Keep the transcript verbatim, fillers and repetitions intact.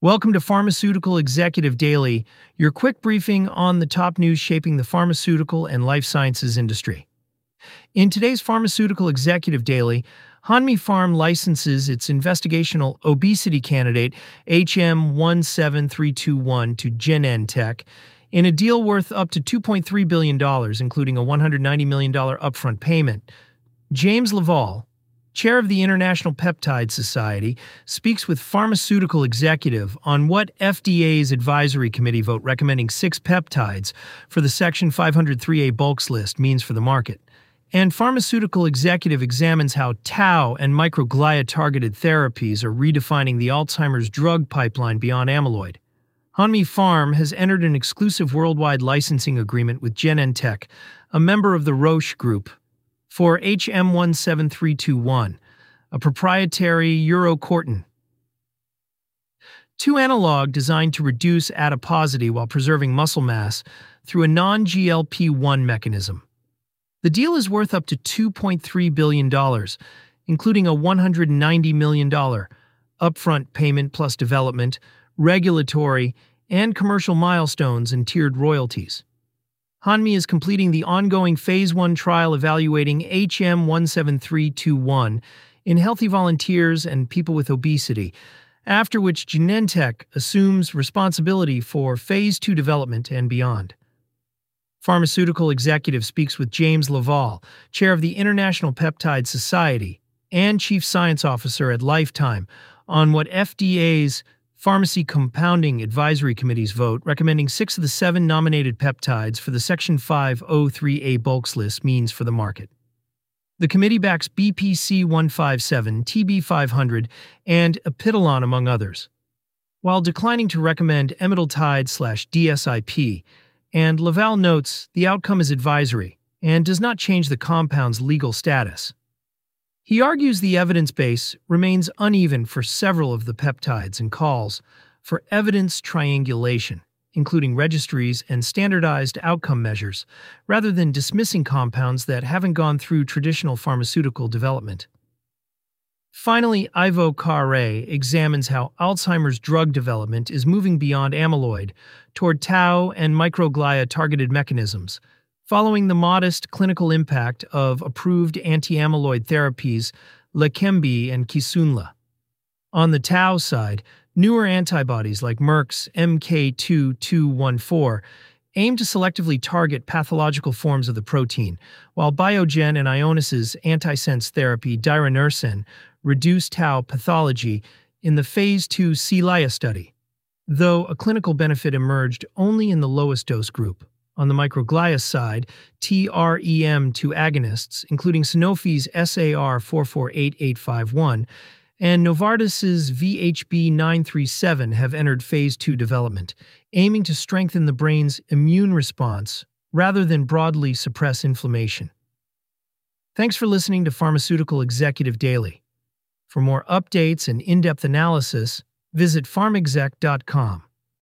Welcome to Pharmaceutical Executive Daily, your quick briefing on the top news shaping the pharmaceutical and life sciences industry. In today's Pharmaceutical Executive Daily, Hanmi Pharm licenses its investigational obesity candidate H M one seven three two one to Genentech in a deal worth up to two point three billion dollars, including a one hundred ninety million dollars upfront payment. James Laval, chair of the International Peptide Society, speaks with Pharmaceutical Executive on what F D A's advisory committee vote recommending six peptides for the Section five oh three A bulks list means for the market. And Pharmaceutical Executive examines how tau and microglia-targeted therapies are redefining the Alzheimer's drug pipeline beyond amyloid. Hanmi Pharm has entered an exclusive worldwide licensing agreement with Genentech, a member of the Roche Group, for H M one seven three two one, a proprietary urocortin two analog designed to reduce adiposity while preserving muscle mass through a non G L P one mechanism. The deal is worth up to two point three billion dollars, including a one hundred ninety million dollars upfront payment plus development, regulatory, and commercial milestones and tiered royalties. Hanmi is completing the ongoing Phase one trial evaluating H M one seven three two one in healthy volunteers and people with obesity, after which Genentech assumes responsibility for Phase two development and beyond. Pharmaceutical Executive speaks with James Laval, chair of the International Peptide Society and chief science officer at Lifetime, on what F D A's Pharmacy Compounding Advisory Committee's vote recommending six of the seven nominated peptides for the Section five oh three A bulks list means for the market. The committee backs B P C one fifty-seven, T B five hundred, and Apidolon, among others, while declining to recommend Emideltide slash D S I P, and Laval notes the outcome is advisory and does not change the compound's legal status. He argues the evidence base remains uneven for several of the peptides and calls for evidence triangulation, including registries and standardized outcome measures, rather than dismissing compounds that haven't gone through traditional pharmaceutical development. Finally, Ivo Carre examines how Alzheimer's drug development is moving beyond amyloid toward tau and microglia-targeted mechanisms, following the modest clinical impact of approved anti-amyloid therapies Leqembi and Kisunla. On the tau side, newer antibodies like Merck's M K two two one four aim to selectively target pathological forms of the protein, while Biogen and Ionis's antisense therapy Diranersen reduce tau pathology in the Phase two CELIA study, though a clinical benefit emerged only in the lowest dose group. On the microglia side, T R E M two agonists, including Sanofi's S A R four four eight eight five one and Novartis's V H B nine three seven, have entered Phase two development, aiming to strengthen the brain's immune response rather than broadly suppress inflammation. Thanks for listening to Pharmaceutical Executive Daily. For more updates and in-depth analysis, visit pharmexec dot com.